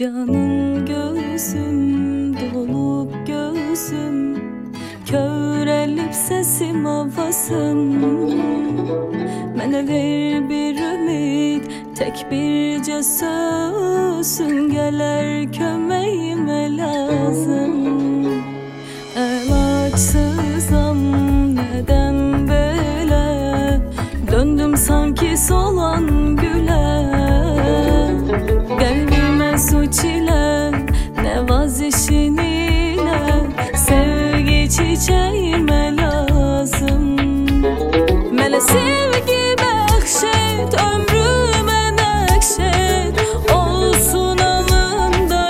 Canım gözüm, dolup gözüm, körelip sesim avasın. Mənə ver bir ümid, tek bircə sözün, gələr köməyimə lazım. Əlacsızam, nədən belə, döndüm sanki solan gülə. Qəlbimə su çile, nevazişin ile, sevgi çiçeğime lazım. Mənə sevgi bəxş et, ömrümə nəqş et, olsun alında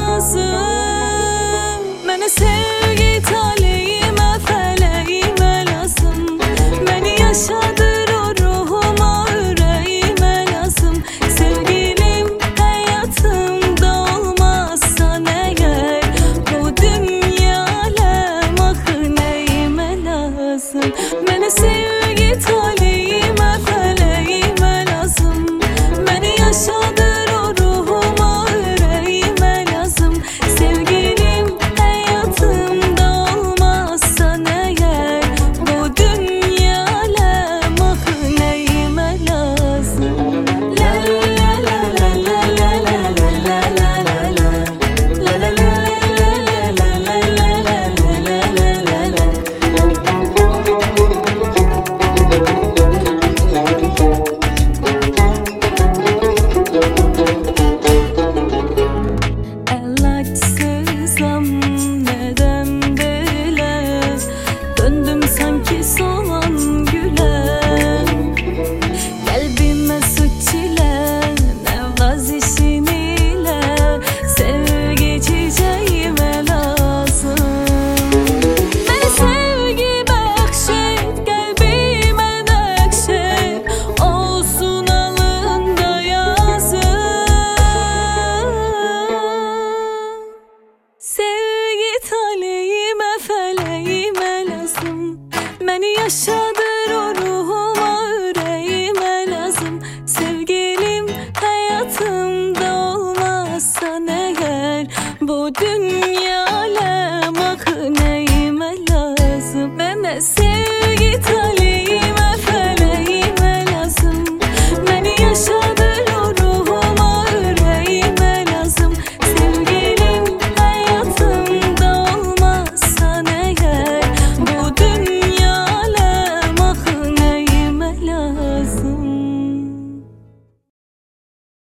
yazım. Mənə sevgi taleyimə, fələyimə lazım. Məni yaşadır o ruhuma, ürəyimə lazım. Sevgilim həyatımda olmazsan əgər, bu dünya aləm axı nəyimə lazım. Mənə sevgi taleyimə, fələyimə lazım. Məni yaşadır o ruhuma, ürəyimə lazım. Sevgilim həyatımda olmazsan əgər, bu dünya aləm axı nəyimə lazım. La la la la la la la la la la la. La la la la la la la la la. Əlacsızam, nədən belə, döndüm sanki solan gülə. Qəlbimə su çile, nevazişin ile, sevgi çiçeğime lazım. Mənə sevgi bəxş et, qəlbimə nəqş et, olsun alında yazım. Sevgi taleyimə, fələyimə lazım. Məni yaşadır o ruhuma, ürəyimə lazım. Sevgilim həyatımda olmazsan əgər, bu dünya